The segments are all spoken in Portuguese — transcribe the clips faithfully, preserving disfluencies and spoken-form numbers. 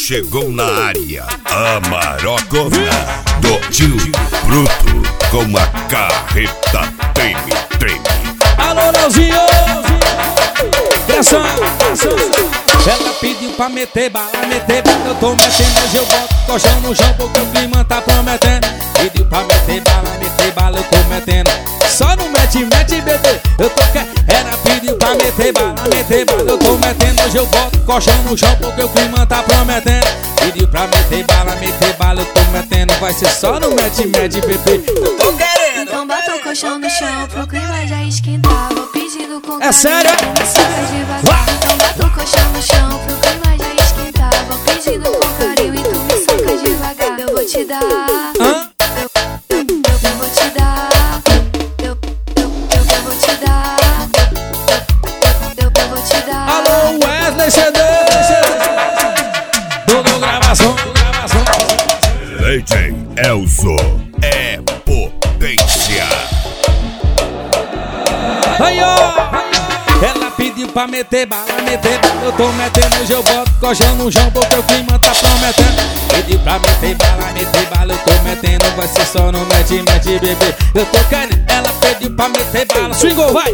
chegou na área, a marocona do tio Bruto com a carreta treme, treme. Alô, Leozinho! Pressão! Ela pediu pra meter bala, meter bala, eu tô metendo, hoje eu boto colchão no chão porque o clima tá prometendo. Pediu pra meter bala, meter bala, eu tô metendo. Só não mete, mete, bebê, eu tô quer. Ela pediu pra meter bala, meter bala, eu tô metendo, hoje eu boto colchão no chão porque o clima tá prometendo. Pediu pra meter bala, meter bala, eu tô metendo. Vai ser só no mete, mete, bebê, eu tô querendo. Então bota o colchão no chão pro clima já esquentar. Vou pedindo com carinho, é sério? me soca devagar. Então bota o colchão no chão pro clima já esquentar. Vou pedindo com carinho e tu me soca devagar. Eu vou te dar, Hã? eu, eu, eu, eu vou te dar, eu, eu, eu, eu vou te dar, eu, eu, eu vou te dar. Alô, Wesley C D! Tudo gravação, gravação. D J Elzo é potência. Aí, ó! Ela pediu pra meter bala, meter bala, eu tô metendo, hoje eu boto colchão no chão porque o clima tá prometendo. Pediu pra meter bala, meter bala, eu tô metendo, vai ser só no mete, mete, bebê, eu tô querendo. Ela pediu pra meter bala, swingou, vai!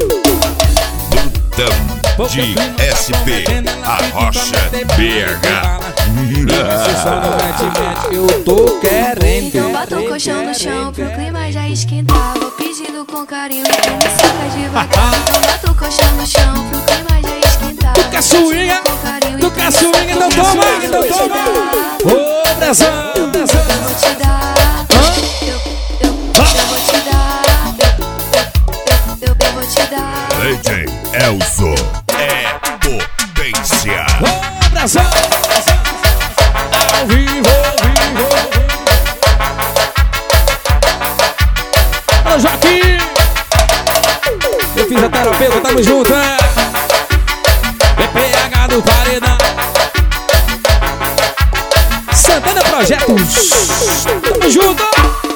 Brutão de S P, a Rocha B H. Vai ser só no mete, mete, eu tô querendo. Então bota o colchão no chão pro clima já esquentar. Vou pedindo com carinho e tu me soca devagar. Então bota o colchão no chão pro clima já esquentar. Tu quer swinga? Tu quer swinga? Então toma, então toma! Ô, pressão, pressão! Eu vou te dar, eu, eu, eu vou te dar, eu, eu, eu vou te dar. D J Elzo é potência. Ô, pressão! Ao vivo, ao vivo! Alô, Joaquim! Eu fiz a terapeuta, tamo junto, é? B P H do Paredão. Santana Projetos. Tamo junto.